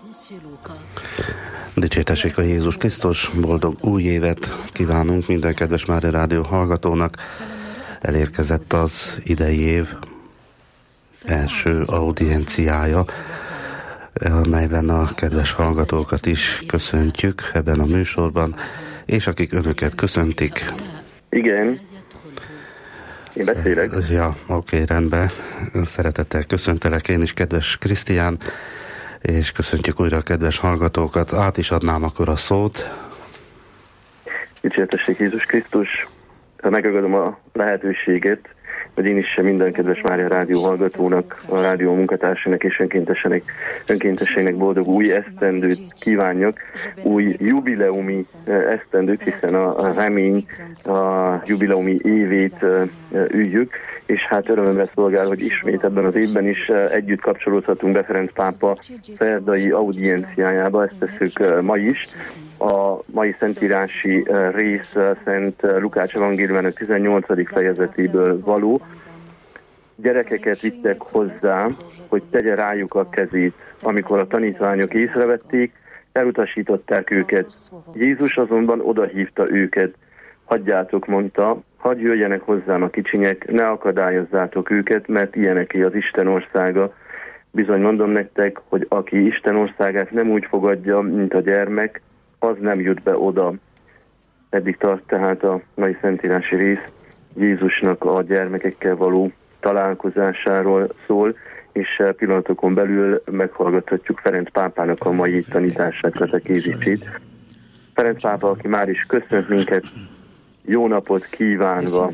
Dicsértessék a Jézus Krisztus, boldog új évet kívánunk minden kedves Mária Rádió hallgatónak. Elérkezett az idei év első audienciája, amelyben a kedves hallgatókat is köszöntjük ebben a műsorban, és akik önöket köszöntik. Igen, én beszélek. Ja, oké, rendben. Szeretettel köszöntelek én is, kedves Krisztián, és köszöntjük újra a kedves hallgatókat. Át is adnám akkor a szót. Dicsértessék Jézus Krisztus. Megragadom a lehetőséget, hogy én is minden kedves Mária Rádió hallgatónak, a rádió munkatársának és önkéntesének boldog új esztendőt kívánjak, új jubileumi esztendőt, hiszen a remény a jubileumi évét üljük, és hát örömömre szolgál, hogy ismét ebben az évben is együtt kapcsolódhatunk be Ferenc pápa szerdai audienciájába, ezt tesszük ma is. A mai szentírási rész Szent Lukács evangéliumának 18. fejezetéből való. Gyerekeket vittek hozzá, hogy tegye rájuk a kezét. Amikor a tanítványok észrevették, elutasították őket. Jézus azonban odahívta őket. Hagyjátok, mondta, hadd jöjjenek hozzám a kicsinyek, ne akadályozzátok őket, mert ilyeneké az Isten országa. Bizony mondom nektek, hogy aki Isten országát nem úgy fogadja, mint a gyermek, az nem jut be oda. Eddig tart tehát a mai szentírási rész. Jézusnak a gyermekekkel való találkozásáról szól, és pillanatokon belül meghallgathatjuk Ferenc pápának a mai tanítását, katekézisét. Ferenc pápa, aki már is köszönt minket, jó napot kívánva.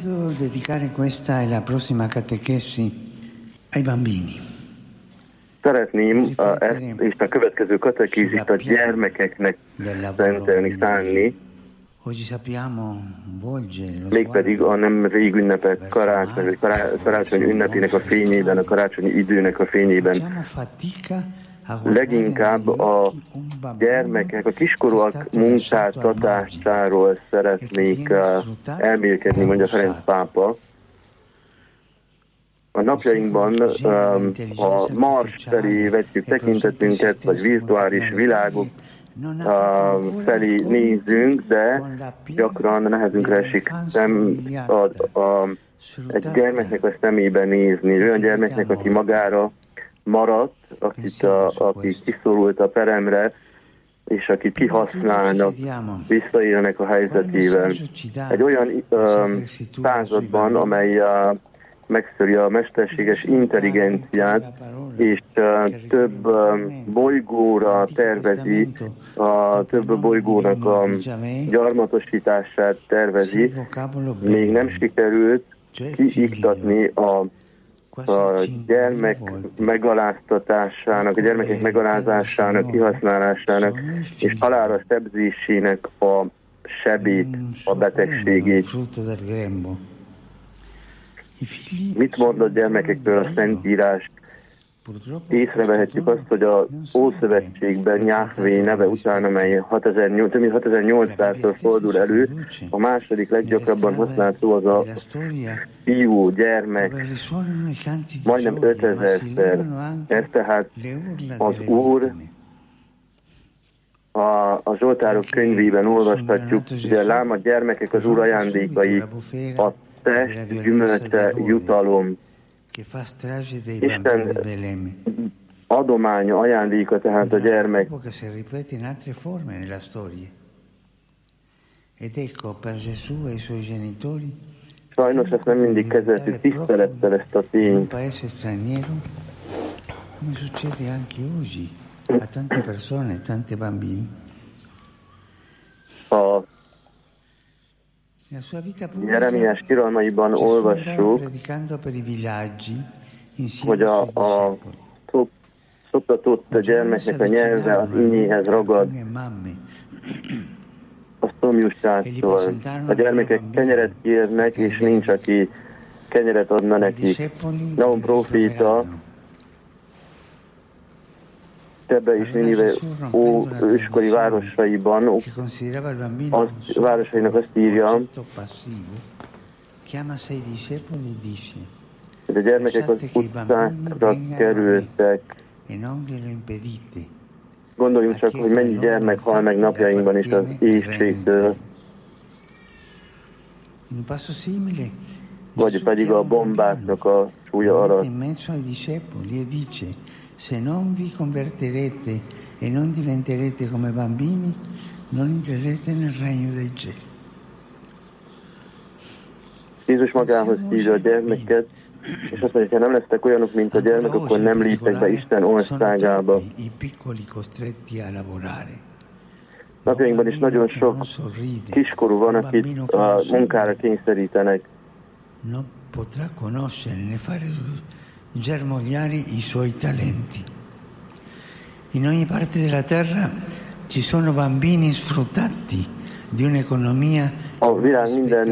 Szeretném ezt és a következő katekézist a gyermekeknek szentelni, szánni, mégpedig a nem rég ünnepet karácsony ünnepének a fényében, a karácsonyi időnek a fényében. Leginkább a gyermekek, a kiskorúak munkáltatásáról szeretnék elmélkedni, mondja Ferenc pápa. A napjainkban a Mars felé vetjük tekintetünket, vagy virtuális világok felé nézünk, de gyakran nehezünkre esik egy gyermeknek a szemébe nézni, olyan gyermeknek, aki magára maradt, aki kiszorult a peremre, és akit kihasználnak, visszaélnek a helyzetével. Egy olyan században, amely megszöri a mesterséges intelligenciát, és több bolygóra tervezi, több bolygónak a gyarmatosítását tervezi, még nem sikerült kiiktatni a gyermek megaláztatásának, a gyermekek megalázásának, kihasználásának és halálra sebzésének a sebét, a betegségét. Mit mond a gyermekekről a Szentírás? Észrevehetjük azt, hogy az Ószövetségben Jahvé neve után, amely több mint 6800-szor fordul elő, a második leggyakrabban használt szó az a fiú, gyermek, majdnem 5000-szer. Ez tehát az Úr, a Zsoltárok könyvében olvashatjuk, ugye lám a gyermekek az Úr ajándékai, a test gyümölcse jutalom. Isten adománya, ajándéka tehát a gyermek. Sajnos ezt nem mindig kezeltük tisztelettel, ezt a tényt. A Jeremiás kiralmaiban olvassuk, hogy a szoptatott gyermeknek a nyelve az ínyéhez ragad, a szomjúságtól. A gyermekek kenyeret kérnek, és nincs, aki kenyeret adna nekik. Naum próféta Tebe és Ninive őskori városaiban, városainak azt írja, hogy a gyermekek az utcákra kerültek, Gondoljunk csak, hogy mennyi gyermek hal meg napjainkban is az éhségtől, vagy pedig a bombáknak a súlya alatt. Se non vi convertirete e non diventerete come bambini, non entrerete nel regno dei cieli. Jézus magához hívja a gyermeket, és azt mondja, ha nem lesztek olyanok, mint a gyermek, akkor nem léptek be Isten országába. Napjainkban is nagyon sok kiskorú van, akit a munkára kényszerítenek. Non potrà conoscere né fare germogliare i suoi talenti. In ogni parte della terra ci sono bambini sfruttati di un'economia. A világ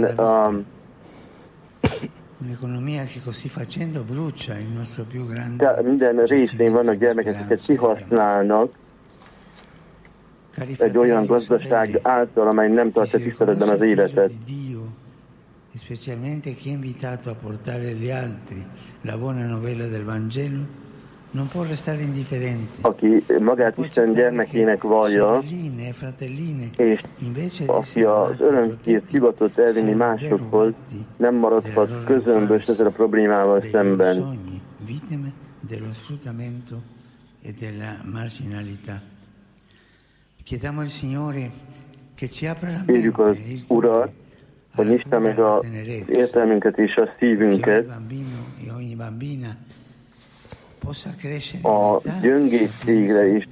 un'economia che così facendo brucia il nostro più grande. Minden részén vannak gyermekek, akiket kihasználnak egy olyan gazdaság által, amely nem tartja tiszteletben az életet. Specialmente chi è invitato a portare agli altri la buona novella del Vangelo non può restare indifferente. Aki magát Isten gyermekének vallja, és aki az örömhírt hivatott elvinni másokhoz, nem maradhat közömbös ezzel a problémával szemben. Kérjük az Urat, hogy nyissa meg az értelmünket és a szívünket a gyöngétségre és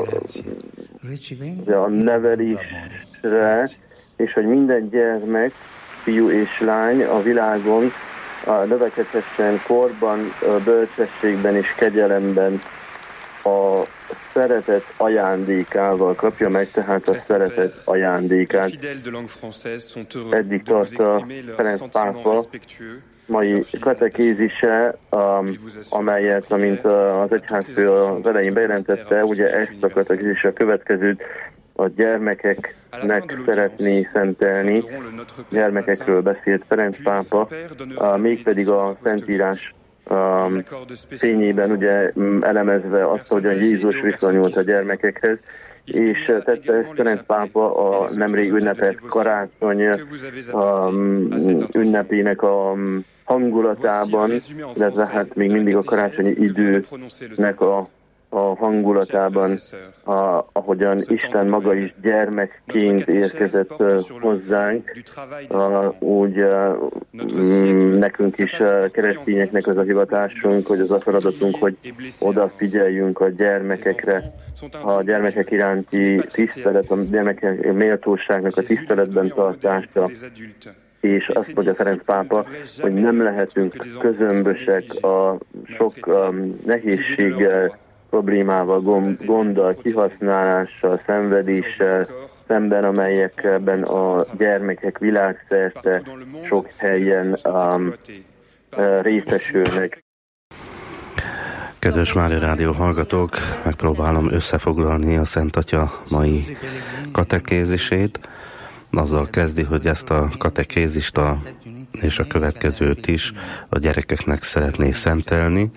a nevelésre, és hogy minden gyermek, fiú és lány a világon növekedhessen korban, bölcsességben és kegyelemben a szeretet ajándékával, kapja meg tehát a szeretet ajándékát. Eddig tart a Ferenc pápa mai katekézise, amelyet, amint az egyházfő az elején bejelentette, ugye ezt a katekézise a következőt a gyermekeknek szeretné szentelni. Gyermekekről beszélt Ferenc pápa, mégpedig a Szentírás fényében ugye elemezve azt, hogyan Jézus viszonyult a gyermekekhez, és tette ezt Ferenc pápa a nemrég ünnepelt karácsony ünnepének a hangulatában, illetve hát még mindig a karácsonyi időnek a hangulatában, ahogyan Isten maga is gyermekként érkezett hozzánk, úgy nekünk is keresztényeknek az a hivatásunk, hogy az a feladatunk, hogy odafigyeljünk a gyermekekre, a gyermekek iránti tisztelet, a gyermekek méltóságnak a tiszteletben tartása, és azt mondja Ferenc pápa, hogy nem lehetünk közömbösek a sok nehézséggel, problémával, gonddal, kihasználással, szenvedéssel szemben, amelyekben a gyermekek világszerte sok helyen részesülnek. Kedves Mária Rádió hallgatók, megpróbálom összefoglalni a Szent Atya mai katekézisét. Azzal kezdi, hogy ezt a katekézist és a következőt is a gyerekeknek szeretné szentelni.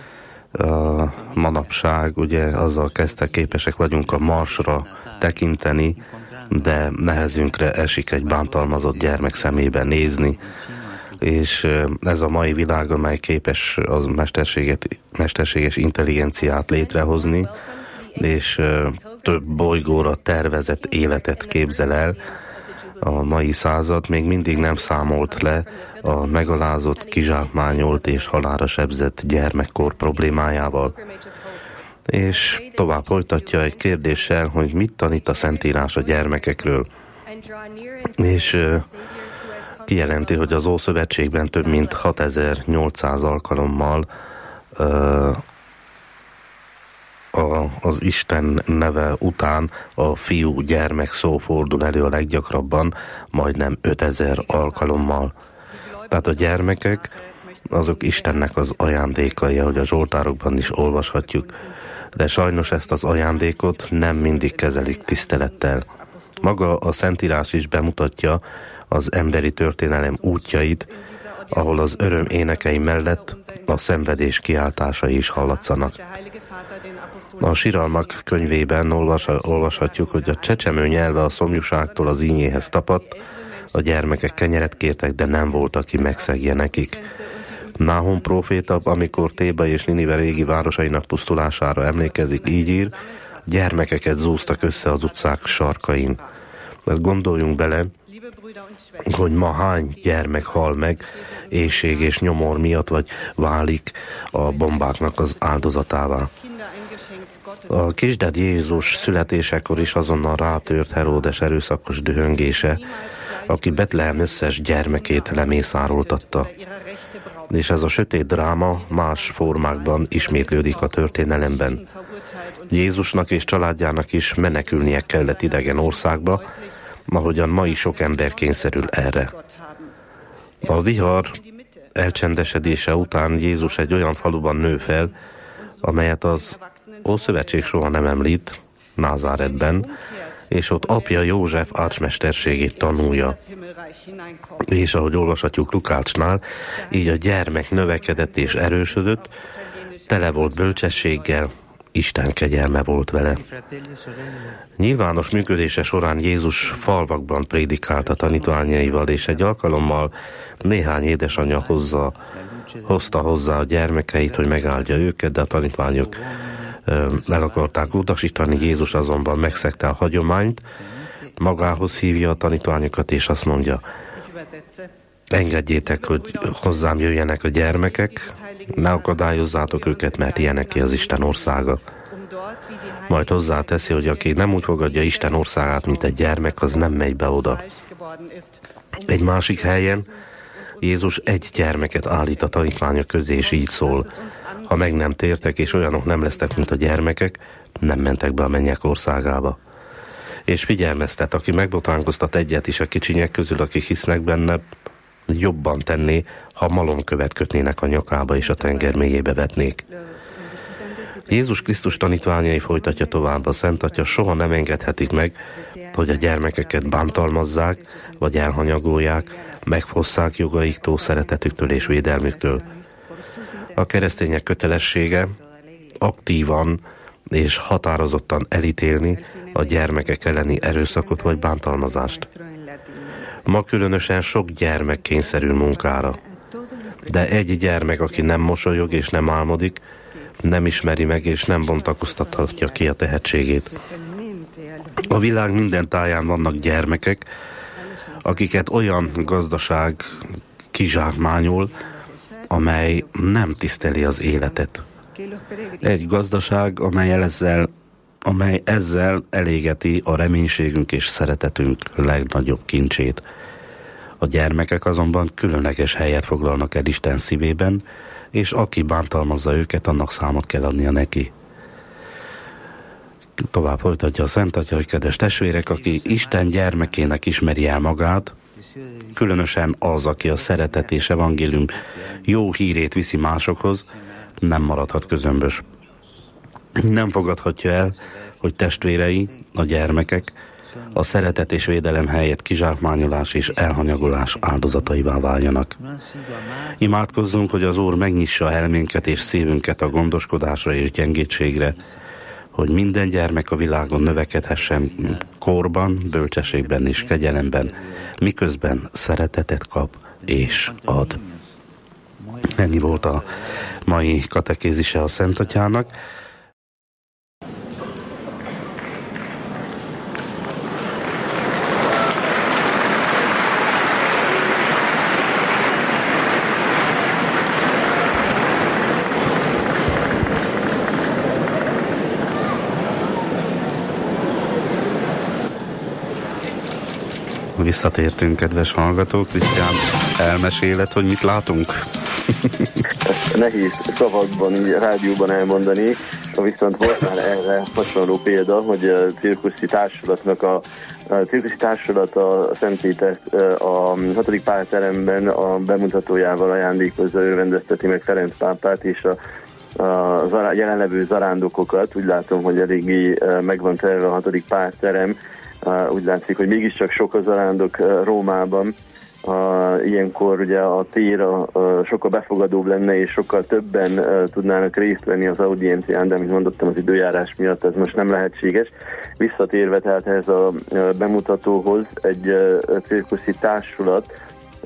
Manapság ugye azzal kezdte, képesek vagyunk a marsra tekinteni, de nehezünkre esik egy bántalmazott gyermek szemébe nézni, és ez a mai világ, amely képes az mesterséges intelligenciát létrehozni, és több bolygóra tervezett életet képzel el, a mai század még mindig nem számolt le a megalázott, kizsákmányolt és halálra sebzett gyermekkor problémájával. És tovább folytatja egy kérdéssel, hogy mit tanít a Szentírás a gyermekekről. És kijelenti, hogy az Ószövetségben több mint 6800 alkalommal az Isten neve után a fiú gyermek szó fordul elő a leggyakrabban, majdnem 5000 alkalommal. Tehát a gyermekek azok Istennek az ajándékai, ahogy a Zsoltárokban is olvashatjuk, de sajnos ezt az ajándékot nem mindig kezelik tisztelettel. Maga a Szentírás is bemutatja az emberi történelem útjait, ahol az öröm énekei mellett a szenvedés kiáltásai is hallatszanak. A Siralmak könyvében olvashatjuk, hogy a csecsemő nyelve a szomjúságtól az ínyéhez tapadt, a gyermekek kenyeret kértek, de nem volt, aki megszegje nekik. Náhum próféta, amikor Téba és Ninive régi városainak pusztulására emlékezik, így ír, gyermekeket zúztak össze az utcák sarkain. Ezt gondoljunk bele, hogy ma hány gyermek hal meg éhség és nyomor miatt, vagy válik a bombáknak az áldozatává. A kisded Jézus születésekor is azonnal rátört Heródes erőszakos dühöngése, aki Betlehem összes gyermekét lemészároltatta. És ez a sötét dráma más formákban ismétlődik a történelemben. Jézusnak és családjának is menekülnie kellett idegen országba, ahogyan ma is sok ember kényszerül erre. A vihar elcsendesedése után Jézus egy olyan faluban nő fel, amelyet az Ószövetség soha nem említ, Názáretben, és ott apja József ácsmesterségét tanulja. És ahogy olvashatjuk Lukácsnál, így a gyermek növekedett és erősödött, tele volt bölcsességgel, Isten kegyelme volt vele. Nyilvános működése során Jézus falvakban prédikált a tanítványaival, és egy alkalommal néhány édesanyja hozta hozzá a gyermekeit, hogy megáldja őket, de a tanítványok el akarták utasítani. Jézus azonban megszegte a hagyományt, magához hívja a tanítványokat, és azt mondja, engedjétek, hogy hozzám jöjjenek a gyermekek, ne akadályozzátok őket, mert ilyeneké az Isten országa. Majd hozzáteszi, hogy aki nem úgy fogadja Isten országát, mint egy gyermek, az nem megy be oda. Egy másik helyen Jézus egy gyermeket állít a tanítványok közé, és így szól, ha meg nem tértek, és olyanok nem lesztek, mint a gyermekek, nem mentek be a mennyek országába. És figyelmeztet, aki megbotránkoztat egyet is a kicsinyek közül, akik hisznek benne, jobban tenné, ha malomkövet kötnének a nyakába és a tenger mélyébe vetnék. Jézus Krisztus tanítványai, folytatja tovább, a Szent Atya, soha nem engedhetik meg, hogy a gyermekeket bántalmazzák, vagy elhanyagolják, megfosszák jogaiktól, szeretetüktől és védelmüktől. A keresztények kötelessége aktívan és határozottan elítélni a gyermekek elleni erőszakot vagy bántalmazást. Ma különösen sok gyermek kényszerül munkára. De egy gyermek, aki nem mosolyog és nem álmodik, nem ismeri meg és nem bontakoztathatja ki a tehetségét. A világ minden táján vannak gyermekek, akiket olyan gazdaság kizsákmányol, amely nem tiszteli az életet. Egy gazdaság, amely ezzel elégeti a reménységünk és szeretetünk legnagyobb kincsét. A gyermekek azonban különleges helyet foglalnak el Isten szívében, és aki bántalmazza őket, annak számot kell adnia neki. Tovább folytatja a Szent Atya, hogy kedves testvérek, aki Isten gyermekének ismeri el magát, különösen az, aki a szeretet és evangélium jó hírét viszi másokhoz, nem maradhat közömbös. Nem fogadhatja el, hogy testvérei, a gyermekek, a szeretet és védelem helyett kizsákmányolás és elhanyagolás áldozataivá váljanak. Imádkozzunk, hogy az Úr megnyissa elménket és szívünket a gondoskodásra és gyengétségre, hogy minden gyermek a világon növekedhessen korban, bölcsességben és kegyelemben, miközben szeretetet kap és ad. Ennyi volt a mai katekézise a Szent Atyának. Visszatértünk, kedves hallgatók. Krisztián, elmeséled, hogy mit látunk? Nehéz szavakban, így rádióban elmondani, viszont volt már erre hasonló példa, hogy a cirkuszi társulat a Szent Péter a 6. pálteremben a bemutatójával ajándékozza, ő rendezteti meg Ferenc pápát és a jelenlevő zarándokokat. Úgy látom, hogy eléggé megvan terve a 6. pálterem. Úgy látszik, hogy mégiscsak sok a zarándok Rómában. ilyenkor ugye a tér sokkal befogadóbb lenne, és sokkal többen tudnának részt venni az audiencián, de amit mondottam, az időjárás miatt ez most nem lehetséges. Visszatérve tehát ez a bemutatóhoz, egy cirkuszi társulat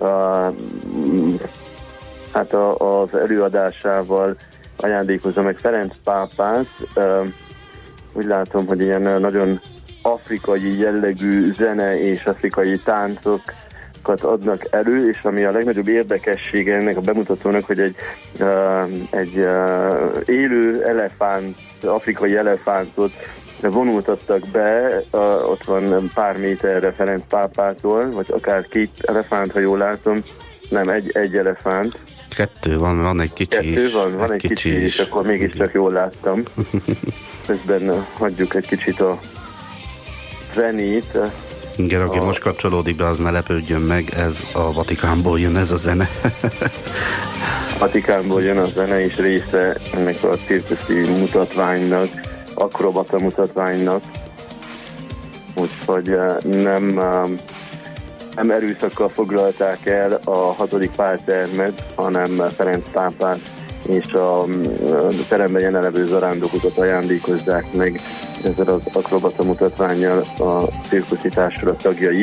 hát az előadásával ajándékozza meg Ferenc pápát. Úgy látom, hogy ilyen nagyon afrikai jellegű zene és afrikai táncokat adnak elő, és ami a legnagyobb érdekessége ennek a bemutatónak, hogy egy élő elefánt, afrikai elefántot vonultattak be, ott van pár méterre Ferenc pápától, vagy akár 2 elefánt, ha jól látom, nem, egy elefánt. 2 van egy kicsi 2 is. van egy kicsi is, akkor mégiscsak jól láttam. Közben hagyjuk egy kicsit a zenét. Igen, aki most kapcsolódik be, az ne lepődjön meg, ez a Vatikánból jön ez a zene. Vatikánból jön a zene, és része ennek a cirkuszi mutatványnak, akrobata mutatványnak. Úgyhogy nem erőszakkal foglalták el a 6. páltermet, hanem Ferenc pápát és a teremben jelenlevő zarándokokat ajándékozzák meg ezzel az akrobata mutatvánnyal a cirkuszi társulat tagjai,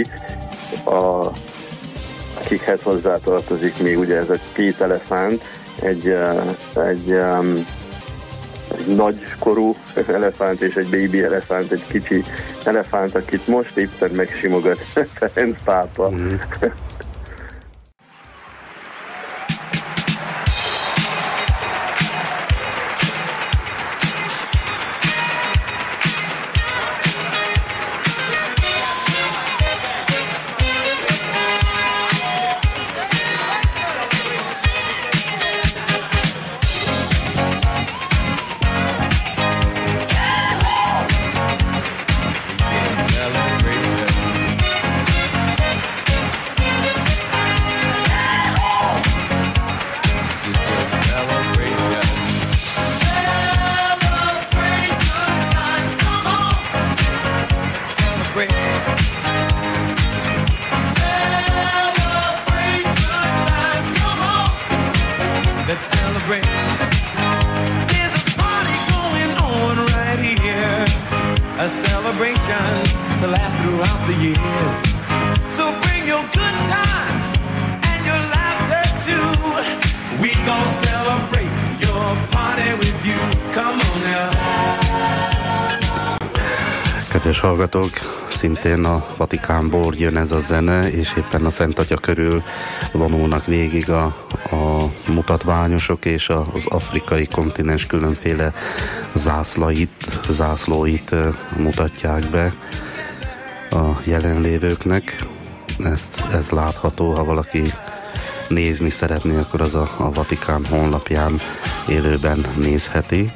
akikhez hozzátartozik még ugye ez a 2 elefánt, egy nagykorú elefánt és egy baby elefánt, egy kicsi elefánt, akit most éppen megsimogat Ferenc pápa. Kedves hallgatók, szintén a Vatikánból jön ez a zene, és éppen a Szent Atya körül vonulnak végig a mutatványosok, és az afrikai kontinens különféle zászlóit mutatják be a jelenlévőknek. Ez látható, ha valaki nézni szeretné, akkor az a Vatikán honlapján élőben nézheti.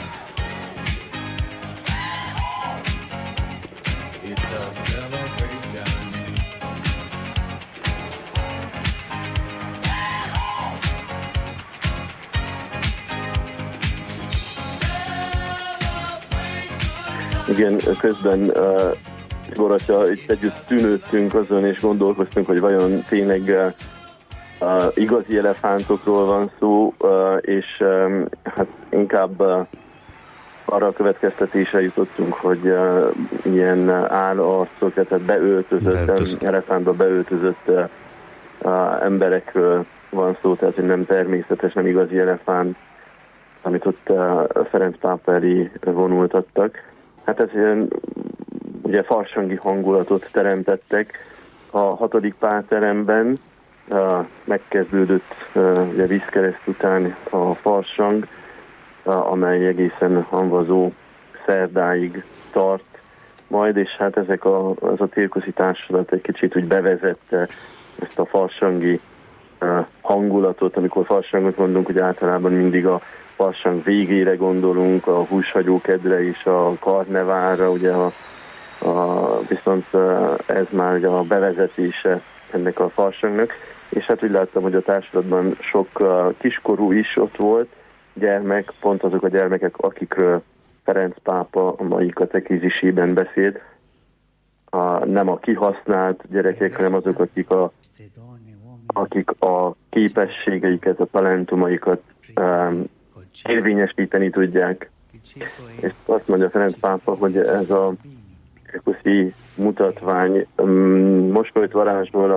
Igen, közben Boratya, itt együtt tűnődtünk azon, és gondolkoztunk, hogy vajon tényleg igazi elefántokról van szó, és hát inkább arra a következtetésre jutottunk, hogy ilyen állarcok, tehát beöltözött, elefántba beöltözött emberekről van szó, tehát hogy nem természetes, nem igazi elefánt, amit ott Ferenc pápa elé vonultattak. Hát ez ilyen, ugye farsangi hangulatot teremtettek. A 6. pálteremben megkezdődött ugye vízkereszt után a farsang, amely egészen hamvazó szerdáig tart majd, és hát ez a cirkuszi társulat egy kicsit úgy bevezette ezt a farsangi hangulatot. Amikor farsangot mondunk, hogy általában mindig a farsang végére gondolunk, a húshagyókedre és a karneválra, ugye viszont ez már ugye a bevezetése ennek a farsangnak, és hát úgy láttam, hogy a társulatban sok kiskorú is ott volt, gyermek, pont azok a gyermekek, akikről Ferenc pápa a mai katekézisében beszélt, nem a kihasznált gyerekek, hanem azok, akik akik a képességeiket, a talentumaikat érvényesíteni tudják. És azt mondja Ferenc pápa, hogy ez a cirkuszi mutatvány mosolyt varázsol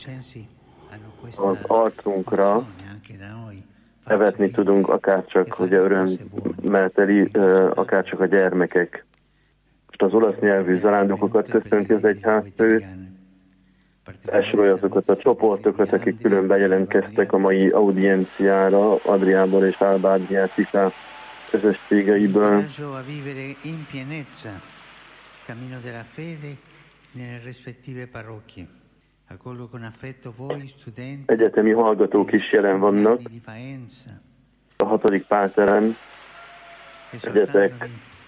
az arcunkra, nevetni tudunk, akárcsak, hogy örömmel teli, akárcsak a gyermekek. Most az olasz nyelvű zarándokokat köszönti az egyházfő, elsőről azokat a csoportokat, akik külön bejelentkeztek a mai audienciára, Adriából és Alba Adriatica közösségeiből. Egyetemi hallgatók is jelen vannak a 6. Páteren. Egyetek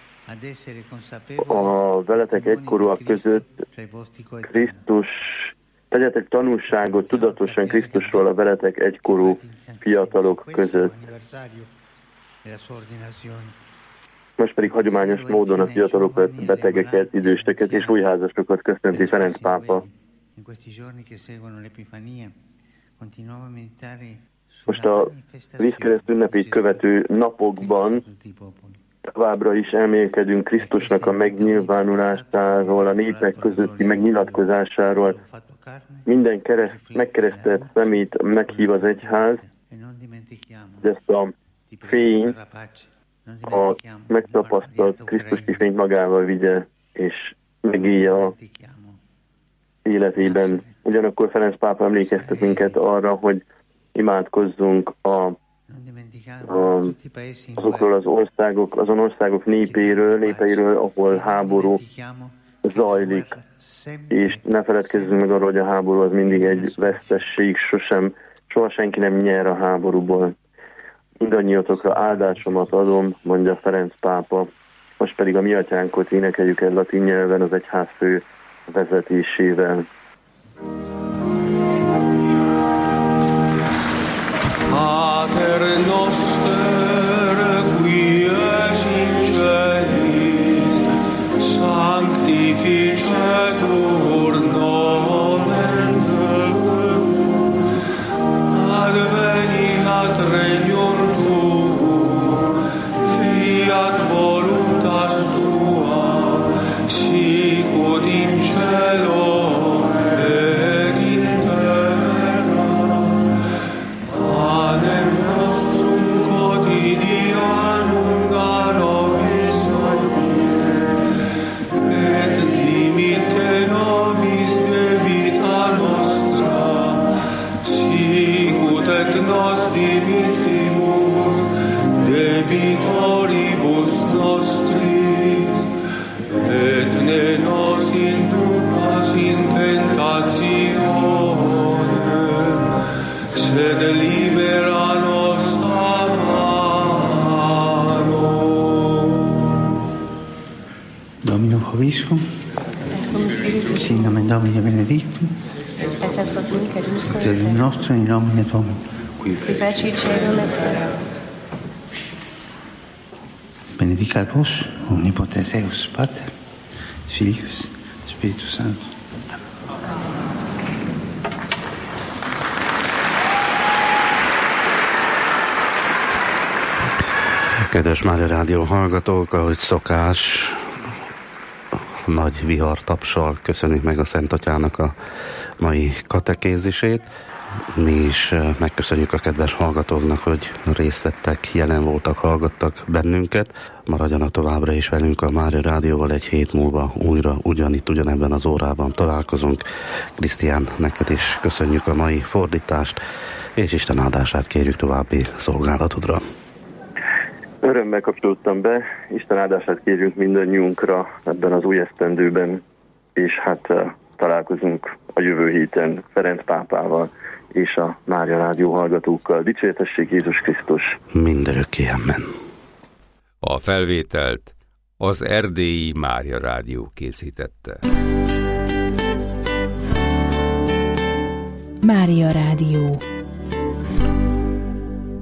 a veletek egykorúak között Krisztus, tegyetek tanúságot tudatosan Krisztusról a veletek egykorú fiatalok között. Most pedig hagyományos módon a fiatalokat, betegeket, időseket és újházasokat köszönti Ferenc pápa. Most a vízkereszt ünnepét követő napokban továbbra is elmélkedünk Krisztusnak a megnyilvánulásáról, a népek közötti megnyilatkozásáról. Minden megkeresztelt szemét meghív az egyház, hogy ezt a fényt, a megtapasztalt Krisztusi fényt magával vigye, és megélje a életében. Ugyanakkor Ferenc pápa emlékeztet minket arra, hogy imádkozzunk azokról azon országok népeiről, ahol háború zajlik. És ne feledkezzünk meg arról, hogy a háború az mindig egy vesztesség, soha senki nem nyer a háborúból. Mindannyiatokra áldásomat adom, mondja Ferenc pápa. Most pedig a Mi Atyánkot énekeljük el latin nyelven az egyházfő vezetésével. Pater noster, qui es in celis, sanctificetur nomen tuum, adveniat regnum tuum, fiat voluntas tua, sicut in cielo et in terra. Panem nostrum quotidianum da nobis hodie, et dimitte nobis debita nostra, sicut et nos dimittimus debitoribus nostris, et ne nos inducas in tentationem, sed libera nos a malo. Domino Hoviscum, sin nomen Domini benedictum, ex ex hoc nunc et usque Deus nostro in nomine Domini, qui feci caelum et terra. benedicat vos, omnipotens Deus, Pater, Filius, Spiritus Sanctus. Kedves Mária Rádió hallgatók, ahogy szokás, nagy vihartapssal köszönjük meg a Szent Atyának a mai katekézisét. Mi is megköszönjük a kedves hallgatóknak, hogy részt vettek, jelen voltak, hallgattak bennünket. Maradjanak továbbra is velünk a Mária Rádióval, egy hét múlva újra ugyanebben az órában találkozunk. Krisztián, neked is köszönjük a mai fordítást, és Isten áldását kérjük további szolgálatodra. Örömmel kapcsolódtam be, Isten áldását kérjük mindannyiunkra ebben az új esztendőben, és hát találkozunk a jövő héten Ferenc pápával és a Mária Rádió hallgatókkal. Dicsértessék Jézus Krisztus! Mindörökké amen. A felvételt az Erdélyi Mária Rádió készítette. Mária Rádió.